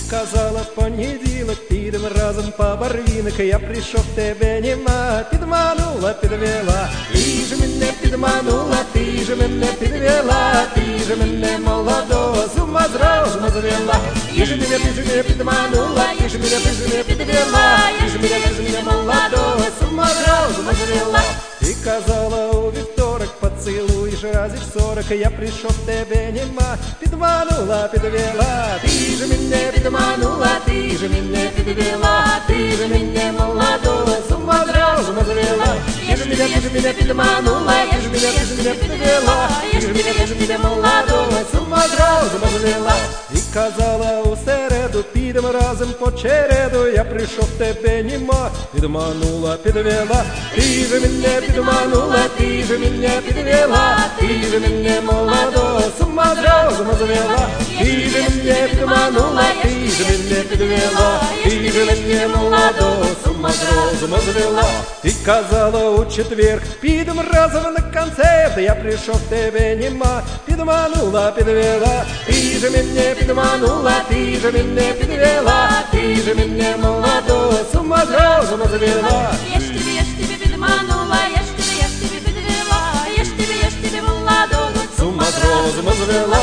казала в понеділок, підем разом по барвінок. Я прийшов, тебе нема, підманула, підвела. Ти ж мене підманула, ти ж мене підвела, ти ж мене молодого з ума з розуму звела. Ти ж мене підманула, ти ж мене підвела, ти ж мене молодого з ума з розуму звела. Ти казала у вівторок, поцілуєш разів 40. Я прийшов, тебе нема, підманула, підвела. Ти ж мене підманула, ти ж мене підвела, ти ж мене молодого з ума з розуму звела. Ти ж мене підманула, ти ж мене підвела, ти ж мене молодого з ума з розуму звела. Ти казала у середу, підемо разом по череду. Я прийшов, тебе нема, підманула, підвела. Ти ж мене підманула, ти ж мене підвела, ти ж мене молодого з ума з розуму звела. Ти ж мене підманула, ти ж мене підвела, ти ж мене молодого з ума з розуму звела. Ти казала у четвер, підемо разом на концерт. Я прийшов, тебе нема, підманула, підвела. Ти ж мене підманула, ти ж мене підвела, ти ж мене молодого з ума з розуму звела. Я ж тебе підманула, я ж тебе підвела, я ж тебе молодого з ума з розуму звела.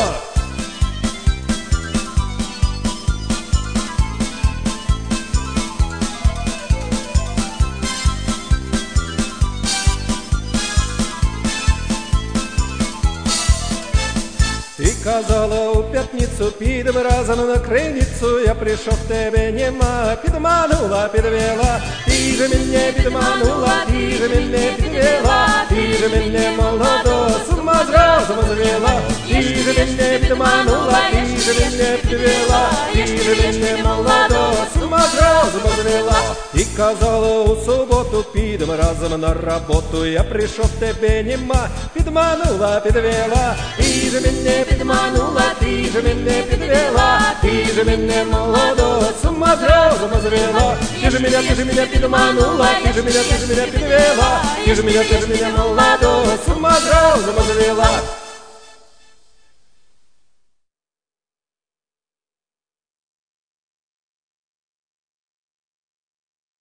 Ти казала у п'ятницю, підемо разом на криницю. Я прийшов, тебе нема, підманула, підвела. Ти ж мене підманула, ти ж мене підвела, ти ж мене молодого з ума з розуму звела. Ти ж мене підманула, ти ж мене підвела, ти ж мене молодого з ума з розуму звела. Ти казала у суботу, підемо разом на роботу. Я прийшов, тебе нема, підманула, підвела. Ти ж мене підманула, ти ж мене підвела, ти ж мене молодого з ума з розуму звела. Ти ж мене підманула, ти ж мене підвела, ти ж мене молодого з ума з розуму звела.